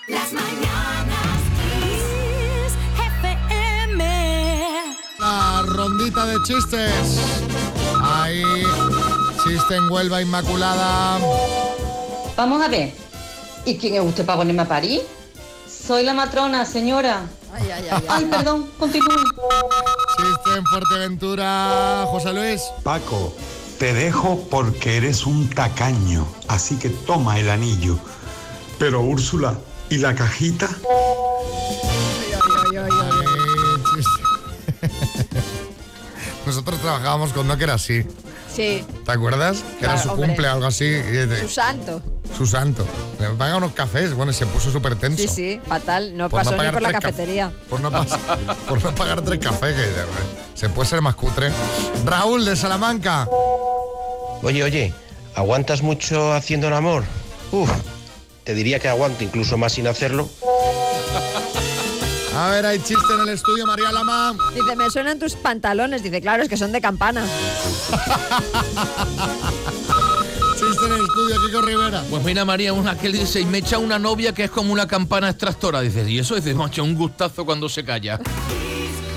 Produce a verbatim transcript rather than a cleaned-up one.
Las mañanas Kiss F M. La rondita de chistes. Ahí, chiste en Huelva, Inmaculada. Vamos a ver. ¿Y quién es usted para ponerme a parir? Soy la matrona, señora. Ay, ay, ay, ay. Ay, perdón, continúe. Chiste en Fuerteventura, José Luis. Paco, te dejo porque eres un tacaño, así que toma el anillo. Pero Úrsula, ¿y la cajita? Ay, ay, ay, ay. Ahí, chiste. Nosotros trabajábamos con uno que era así. Sí, ¿Te acuerdas? Que era Claro, su hombre. cumple, algo así. y de- su santo. Su santo. Me paga unos cafés. Bueno, y se puso súper tenso. Sí, sí, fatal. No Por pasó no ni pagar por la tres caf- cafetería. Por no, pas- por no pagar tres cafés, que se puede ser más cutre. Raúl, de Salamanca. Oye, oye, ¿aguantas mucho haciendo el amor? Uf, te diría que aguanto incluso más sin hacerlo. A ver, hay chiste en el estudio, María Lama. Dice, me suenan tus pantalones. Dice, claro, es que son de campana. Chiste en el estudio, Kiko Rivera. Pues mira, María, una que dice, y me echa una novia que es como una campana extractora. Dice, y eso dice, macho, un gustazo cuando se calla. Kiss